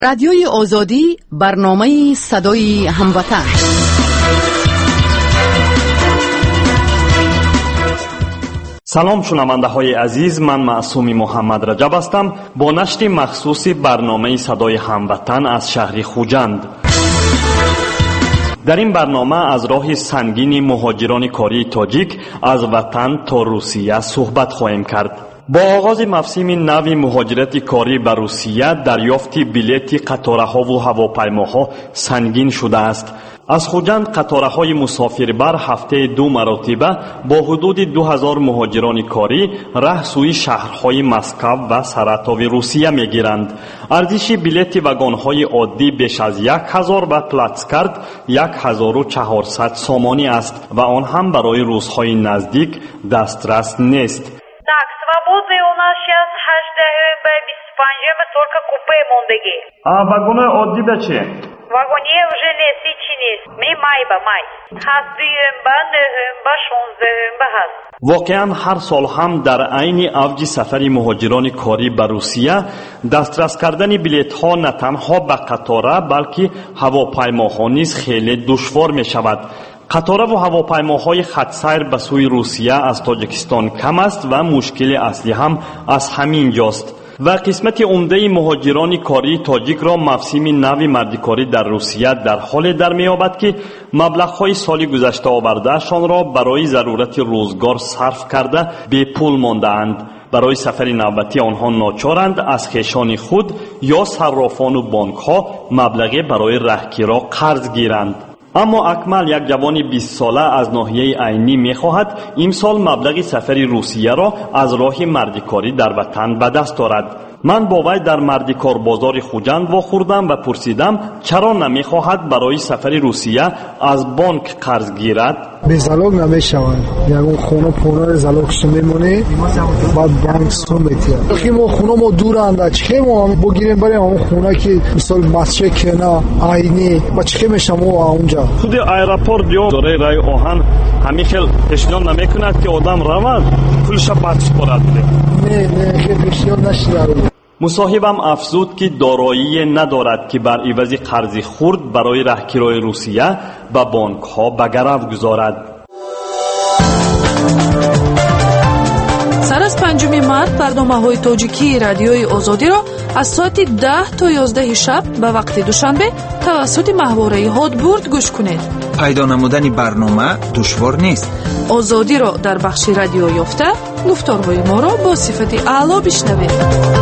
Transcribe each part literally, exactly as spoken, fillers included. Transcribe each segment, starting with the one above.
رادیوی آزادی، برنامه صدای هموطن. سلام شنونده های عزیز، من معصوم محمد رجب هستم با نشر مخصوص برنامه صدای هموطن از شهر خوجند. در این برنامه از راه سنگین مهاجران کاری تاجیک از وطن تا روسیه صحبت خواهیم کرد. با آغاز موسم نو مهاجرت کاری به روسیه دریافت بلیط قطارها و هواپیماها سنگین شده است. از خوجند قطارهای مسافربر هفته دو مرتبه با حدود دو هزار مهاجران کاری راه سوی شهرهای مسکو و سراتو روسیه میگیرند. ارزش بلیط واگن‌های عادی بیش از یک هزار و پلاتسکارت یک هزار و چهارصد سامانی است و آن هم برای روزهای نزدیک دسترس نیست. Так, свободный у нас сейчас هجده بیست و پنج только купе мондеги. А вагоны عادی به چه؟ Вагоне уже نیست، هیچی نیست. می مای با مای. هست دویم با نهم با شونزدهم با هست. واقعا هر سال هم در عین اوج سفر مهاجران کاری به روسیه دسترس کردن بلیط ها نه تنها به قطاره بلکه هواپیماها نیز خیلی دشوار می شود. قطاره و هواپیماهای خط سیر به سوی روسیه از تاجیکستان کم است و مشکل اصلی هم از همین جاست. و قسمت عمده مهاجران کاری تاجیک را موسم نو مردکاری در روسیه در حال در می‌یابد که مبلغ‌های سال گذشته آوردهشان را برای ضرورت روزگار صرف کرده به پول مانده‌اند. برای سفر نوبتی آنها ناچارند از خویشان خود یا صرافان و بانک‌ها مبلغی برای رهگیری قرض گیرند. اما اکمل یک جوان بیست ساله از ناحیه عینی می‌خواهد امسال مبلغ سفر روسیه را از راه مردکاری در وطن به دست آورد. من با وی در مردکار بازار خوجند واخوردم و پرسیدم چرا نمی‌خواهد برای سفر روسیه از بانک قرض گیرد. به زالوگ نمی‌شود. یعنی خونه پونه زالوگش میمونه بعد بانک سوم می‌تیه. خیلی ما خونه ما دور اند. چه ما بگیریم برای اون خونه که مثلا مسجد کنه عینی با چه میشم اونجا. خود ایرپورت یا داره رای آهن همین خیلی پیشنهاد نمی‌کند که آدم روند پولش پس کنه. نه نه خیلی پیشنهاد نشده. مصاحبم افزود که دارایی ندارد که بر عوض قرض خرد برای رهگیری روسیه به بانک ها به گرو گذارد. سر از پنجم مارس برنامه های تاجیکی رادیوی آزادی را از ساعت ده تا یازده شب به وقت دوشنبه توسط ماهواره هادبورد گوش کنید. پیدا نمودن برنامه دشوار نیست. آزادی را در بخش رادیو یافته گفتارهای ما را با صفت اعلی بشنوید.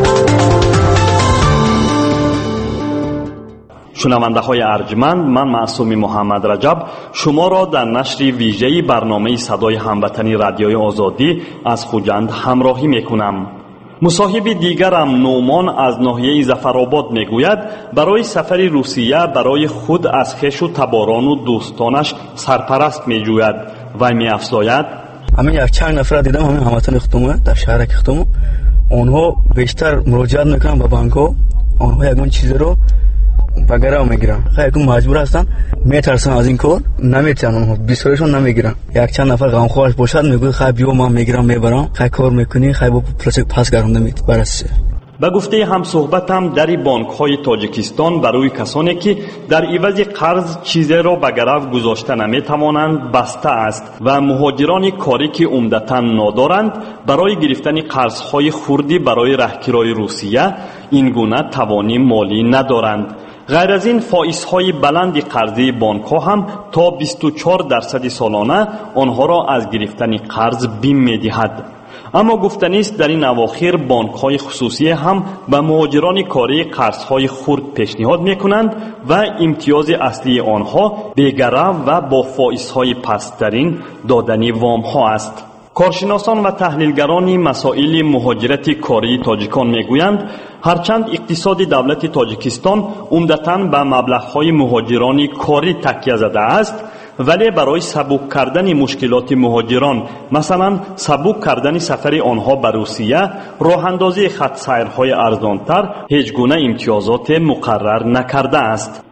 شنونده های ارجمند، من معصوم محمد رجب شما را در نشر ویژه برنامه صدای هموطنی رادیوی آزادی از خوجند همراهی میکنم. مصاحب دیگرم نومان از ناحیه ظفرآباد میگوید برای سفر روسیه برای خود از خویش و تباران و دوستانش سرپرست میجوید و میافزاید همین یک چند نفر دیدم همین هموطن خودم در شهر خودم اونها بیشتر مراجعت میکنن به بانک‌ها، اونها یگان چیز رو بگرا میگیرن. خیلی مجبور هستن میترسن از این کار نمیتونن اونها بیشترشون نمیگیرن. یک چند نفر غمخوارش باشد میگه خیلی بیو من میگیرم میبرم خیلی کار میکنی خیلی با پس گرونده میت برسه. به گفته هم صحبتم در بانک های تاجیکستان برای کسانی که در عوض قرض چیزی را به گرو گذاشته نمیتوانند بسته است و مهاجران کاری که عمدتاً ندارند برای گرفتن قرض های خردی برای رهگیری روسیه این گونه توانی مالی ندارند. غیر از این فائزهای بلند قرضی بانک ها هم تا بیست و چهار درصد سالانه آنها را از گرفتن قرض بیم می‌دهد. اما گفتنی است در این اواخر بانک های خصوصی هم به مهاجران کاری قرض های خرد پیشنهاد میکنند و امتیاز اصلی آنها بی‌گرو و با فائزهای پست‌ترین دادن وام ها است. کارشناسان و تحلیلگران مسائل مهاجرت کاری تاجیکان میگویند هرچند اقتصاد دولت تاجیکستان عمدتاً به مبلغ‌های مهاجران کاری تکیه زده است، ولی برای سبک کردن مشکلات مهاجران، مثلا سبک کردن سفر آنها به روسیه، راه اندازی خط سیرهای ارزانتر هیچ گونه امتیازات مقرر نکرده است.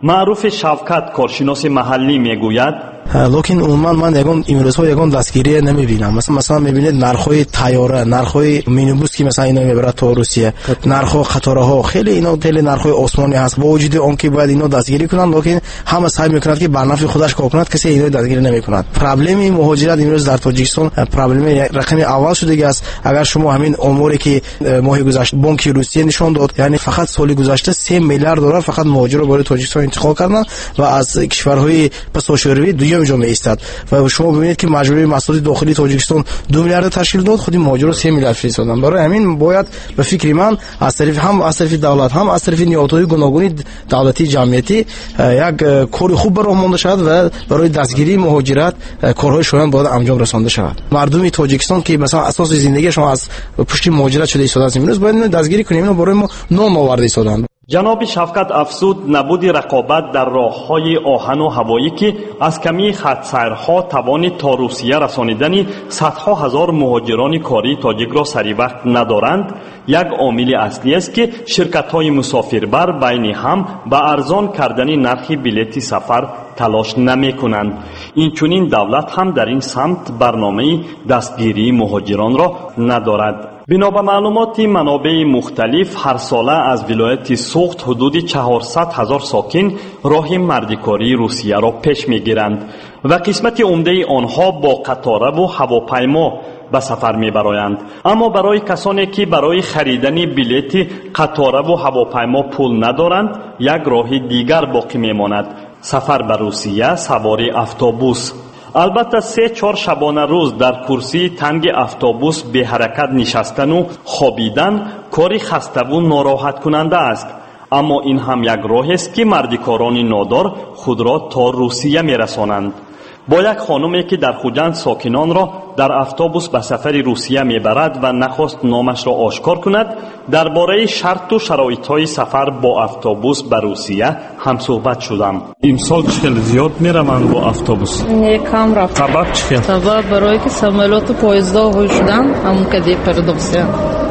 معروف شوکت کارشناس محلی میگوید لکن عموما من یگان امروزها یگان دستگیری نمیبینم. مثلا مثلا میبینید نرخ‌های تیاره، نرخ‌های مینیبوس که مثلا اینا میبره تا روسیه، نرخ‌ها قطارها، خیلی اینا خیلی نرخ‌های آسمانی هست. با وجود اون که باید اینا دستگیری کنن، لکن همه سعی میکنند که بر نفع خودش کار کند، کسی اینا دستگیری نمیکند. پرابلم مهاجرت امروز در تاجیکستان پرابلم رقم اول شده است. اگر شما همین اموری که ماه گذشته بانک روسیه نشون داد، یعنی فقط سال گذشته سه میلیارد دلار فقط مهاجر رو برای تاجیکستان انتقال کردن و از کشورهای پساشوروی دوم جامعه ایستاد و شما ببینید که مجموعه محصولات داخلی تاجیکستان دو میلیارد تشکیل داد، خودی مهاجر سه میلیارد فرستادن. برای همین باید به فکر من از طرف هم از طرف دولت هم از طرف نیروهای گوناگون دولتی جمعیتی یک کار خوب برای مونده شود و برای دستگیری مهاجرت کارهای شایان باید انجام رسانده شود. مردم تاجیکستان که مثلا اساس زندگیشون از پشت مهاجرت شده ایستاده است، امروز باید دستگیری کنیم، اینا برای ما نام آورده ایستادن. جناب شفقت افزود نبود رقابت در راه‌های آهن و هوایی که از کمی خط‌سیرها توان تا روسیه رسانیدن صدها هزار مهاجران کاری تاجیک را سری وقت ندارند یک عامل اصلی است که شرکت‌های مسافربر بین هم به ارزان کردن نرخ بلیط سفر تلاش نمی‌کنند. اینچنین دولت هم در این سمت برنامه دستگیری مهاجران را ندارد. بنا به معلومات منابع مختلف هر ساله از ولایت سوخت حدود چهارصد هزار ساکن راه مردکاری روسیه را پیش میگیرند و قسمت عمده آنها با قطار و هواپیما به سفر میبرایند. اما برای کسانی که برای خریدن بلیط قطار و هواپیما پول ندارند یک راه دیگر باقی میماند: سفر به روسیه سواری اتوبوس. البته سه چهار شبانه روز در کرسی تنگ اتوبوس به حرکت نشستن و خوابیدن کاری خسته و ناراحت کننده است، اما این هم یک راه است که مردکاران نادار خود را تا روسیه میرسانند. با یک خانمی که در خوجند ساکنان را در اتوبوس به سفر روسیه میبرد و نخواست نامش را آشکار کند، درباره شرط و شرایط‌های سفر با اتوبوس به روسیه هم صحبت شدم. امسال خیلی زیاد میروند با اتوبوس؟ نه کم رفت. سبب چیه؟ سبب برای که سامولوت و پویزدا هوی شدن همون که دی پردوسیان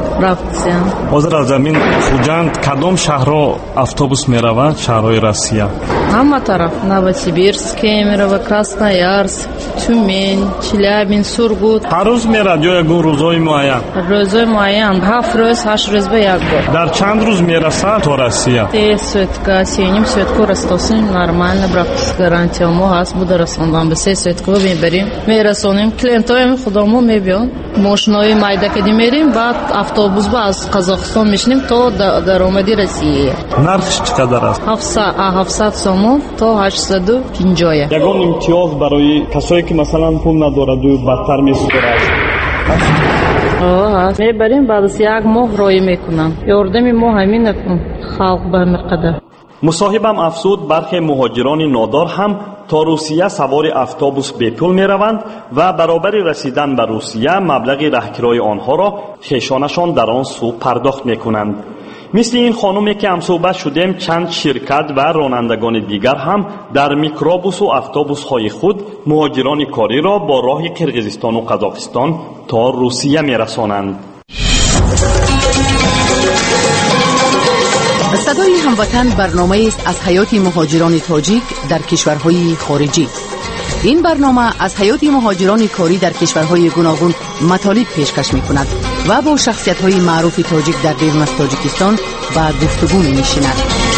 رفتیم. حاضر از زمین خوجند کدام شهرها اتوبوس میروند؟ شهرهای روسیه همه طرف: نوосибирск میرود، کراسноярسк، تюмень، چلیابین، سورگوت. هر روز میرد یا یک روزهای معین؟ روزهای معین هفت روز هشت روز به یک بار. در چند روز میرسد تا روسیه؟ تی سوتکا سینیم سوتکو رستاسیم نرمال برافت گارانتی ما هست بود رساندن به سه سوتکو میبریم میرسونیم کلینتای خودمو میبیان ماشینای مایده که میریم بعد اتوبوس با از قزاقستان میشنیم تا در اومدی روسیه. نرخش چقدر است؟ هفتصد سوم تا هشتصد و پنجاه. یگان امتیاز برای کسایی که مثلا پول ندارد و بدتر میسپرد. آه میبریم بعد از یک ماه رای میکنن یاردم ما همین نکن خلق به مقدر. مصاحبم افزود برخی مهاجران نادار هم تا روسیه سوار اتوبوس به پول میروند و برابر رسیدن به روسیه مبلغ رهکرای آنها را خویشانشان در آن سو پرداخت میکنند. مثل این خانومی که هم صحبت شدیم، چند شرکت و رانندگان دیگر هم در میکروبوس و اتوبوس های خود مهاجران کاری را با راه قرقیزستان و قزاقستان تا روسیه میرسانند. صدای هموطن برنامه است از حیات مهاجران تاجیک در کشورهای خارجی. این برنامه از حیات مهاجران کاری در کشورهای گوناگون مطالب پیشکش می‌کند و با شخصیت‌های معروف تاجیک در بیرون از تاجیکستان و گفتگو می‌نشیند.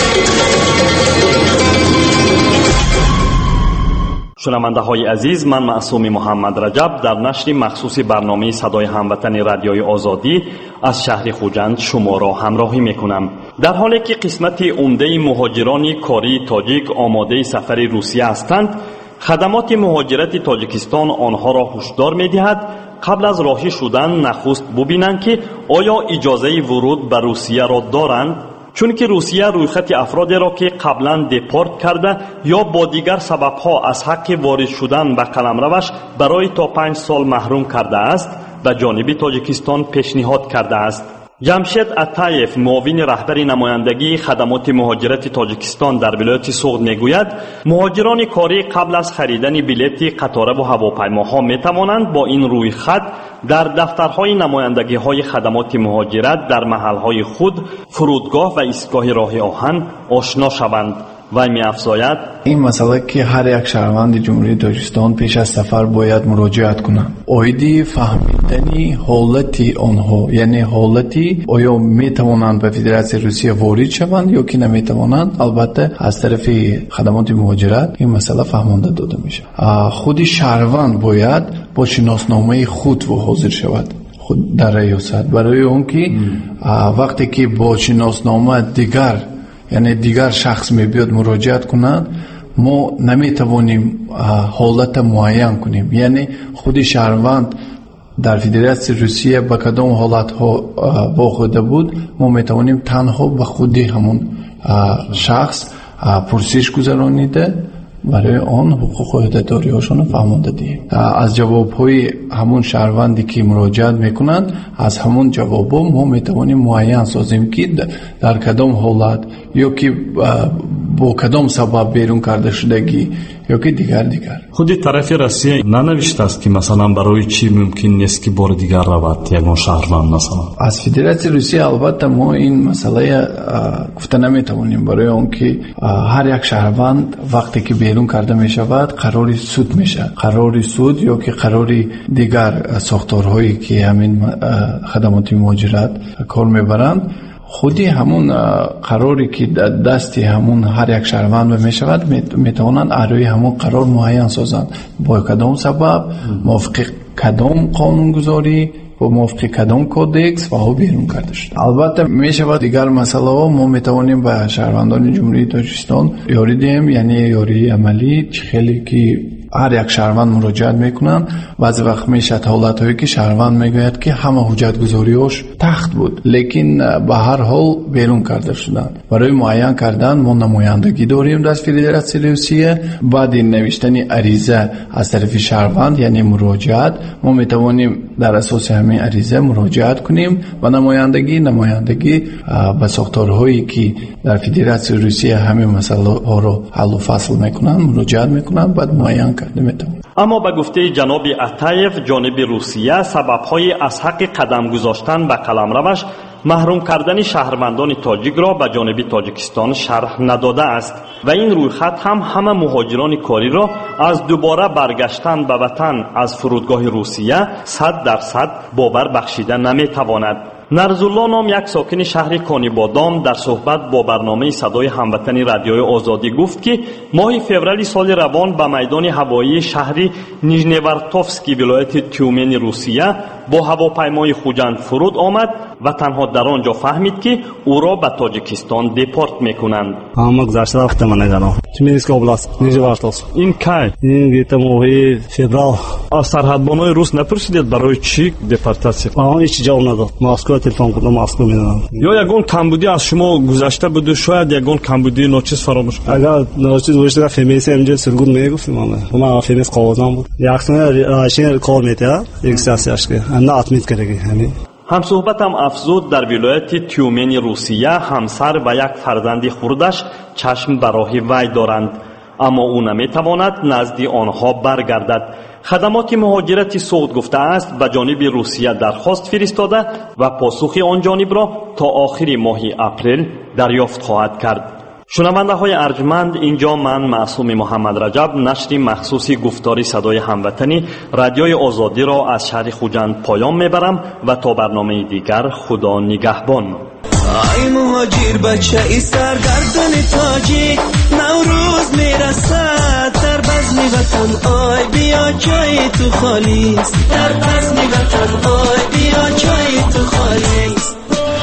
شنونده های عزیز، من معصوم محمد رجب در نشر مخصوص برنامه صدای هموطن رادیوی آزادی از شهر خوجند شما را همراهی میکنم. در حالی که قسمت عمده مهاجران کاری تاجیک آماده سفر روسیه هستند، خدمات مهاجرت تاجیکستان آنها را هشدار میدهد قبل از راهی شدن نخست ببینند که آیا اجازه ورود به روسیه را دارند، چون که روسیه رویخط افرادی را که قبلا دپورت کرده یا با دیگر سببها از حق وارد شدن به قلمروش برای تا پنج سال محروم کرده است به جانب تاجیکستان پیشنهاد کرده است. جمشید عطایف، معاون رهبر نمایندگی خدمات مهاجرت تاجیکستان در ولایت سوغد میگوید مهاجران کاری قبل از خریدن بلیط قطار و هواپیماها می توانند با این روی خط در دفترهای نمایندگی های خدمات مهاجرت در محلهای خود، فرودگاه و ایستگاه راه آهن آشنا شوند وی می افزاید این مسئله که هر یک شهروند جمهوری تاجیکستان پیش از سفر باید مراجعت کنند. اویدی فهمیدنی حالتی آنها، یعنی حالتی آیا می توانند به فدراسیون روسیه وارد شوند یا که نمی توانند. البته از طرف خدمات مهاجرت این مسئله فهمانده داده میشه. خود شهروند باید با شناسنامه خود و حاضر شود خود در ریاست، برای اون که وقتی که با شناسنامه دیگر یعنی دیگر شخص می بیاد مراجعت کنند ما نمی توانیم حالت معین کنیم. یعنی خود شهروند در فدراسیون روسیه به کدام حالت ها واقع بود ما می توانیم تنها به خودی همون شخص پرسش گذرانیده برای آن حقوق و عهده‌داری هاشون فهمانده دهیم. از جواب های همون شهروندی که مراجعت میکنند از همون جواب ها ما میتوانیم معین سازیم که در کدام حالت یا که با کدام سبب بیرون کرده شدگی یا که دیگر دیگر. خودی طرف روسیه ننوشته است که مثلا برای چی ممکن نیست که بار دیگر رود یگان شهروند مثلا. از فدراسیون روسیه البته ما این مسئله گفته نمیتوانیم، برای اون که هر یک شهروند وقتی که بیرون کرده می شود قرار سود میشه، قرار سود یا که قرار دیگر ساختارهایی که همین خدمات مهاجرت کار میبرند خودی همون قراری که دستی همون هر یک شهروند می شود میتوانند اروی همون قرار معین سازند با کدام سبب موافق کدام قانونگذاری و موافق کدام کودکس و ها بیرون کرده شد. البته می شود دیگر مسئله ها ما می توانیم به شهروندان جمهوری تاجیکستان یاری دهیم، یعنی یاری عملی. خیلی که هر یک شهروند مراجعت میکنن بعضی وقت میشه حالت هایی که شهروند میگوید که همه حجت گذاریاش تخت بود لیکن به هر حال بیرون کرده شدن. برای معین کردن ما نمایندگی داریم در فدراسیون روسیه. بعد این نوشتن عریضه از طرف شهروند یعنی مراجعت ما میتوانیم در اساس همین عریضه مراجعت کنیم و نمایندگی نمایندگی به ساختارهایی که در فدراسیون روسیه همین مسئله ها رو حل و فصل میکنن مراجعت میکنن بعد معین اما به گفته جناب عطایف جانب روسیه سبب‌های از حق قدم گذاشتن به قلمروش محروم کردن شهروندان تاجیک را به جانب تاجیکستان شرح نداده است و این رویخط هم همه مهاجران کاری را از دوباره برگشتن به وطن از فرودگاه روسیه صد درصد باور بخشیده نمیتواند. نرزالله نام یک ساکن شهر کانیبادام در صحبت با برنامه صدای هموطنی رادیوی آزادی گفت که ماه فوریه سال روان به میدان هوایی شهری نیژنیورتوفسکی ولایت تیومن روسیه با هواپیمای خوجند فرود آمد و تنها در آنجا فهمید که او را به تاجیکستان دیپورت میکنند. همه گذشته رفتم من نگرم تیمنسک اوبلاست نیژنیورتوفسک. این کی؟ این گیت ماه فوریه. از سرحدبانای روس نپرسیدید برای چی دیپورتاسیون؟ آها هیچ جواب نداد. مسکو تلفن کردم مسکو میدادم. یا یگان کمبودی از شما گذشته بود و شاید یگان کمبودی ناچیز فراموش کنید. اگر ناچیز وجود فیمیس اینجا سرگون میگفتیم ما. ما فیمیس قوازان بود. یکسان راشین کار میته. یک سیاسیش که نه اتمیت کردی همین. هم صحبتم افزود در ولایت تیومن روسیه همسر و یک فرزند خردش چشم به راه وی دارند اما او نمیتواند نزد آنها برگردد. خدمات مهاجرت سعود گفته است به جانب روسیه درخواست فرستاده و پاسخ آن جانب را تا آخر ماه اپریل دریافت خواهد کرد. شنونده های ارجمند، اینجا من معصوم محمد رجب نشر مخصوصی گفتاری صدای هموطنی رادیوی آزادی را از شهر خوجند پایان میبرم و تا برنامه دیگر خدا نگهبان. ای مهاجر بچه ای سرگردان تاجیک نوروز میرسد در بزم وطن آی بیا جای تو خالیست در بزم وطن آی بیا جای تو خالیست.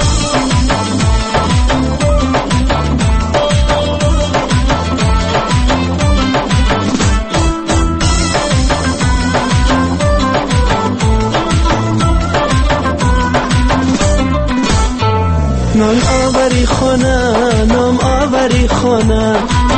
نام آوری خانه نام آوری خانه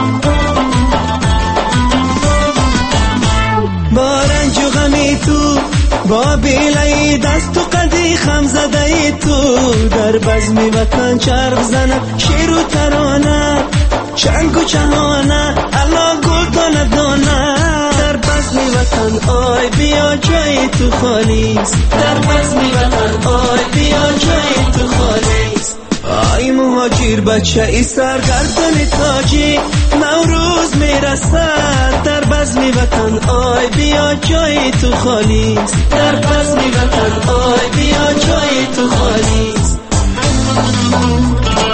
با رنج و غمی تو با بیلای دست و قدی خم زده تو در بزمی وطن چرخ زنه شیر و ترانه چنگ و چهانه الا گل دانه دانه در بزمی وطن آی بیا جای تو خالیست در بزمی وطن آی بیا جای تو خالیست. ای مهاجر بچه ای سرگردن تاجی، نوروز میرسد در بزم وطن، آی بیا جای تو خالی است، در بزم وطن آی بیا جای تو خالی است.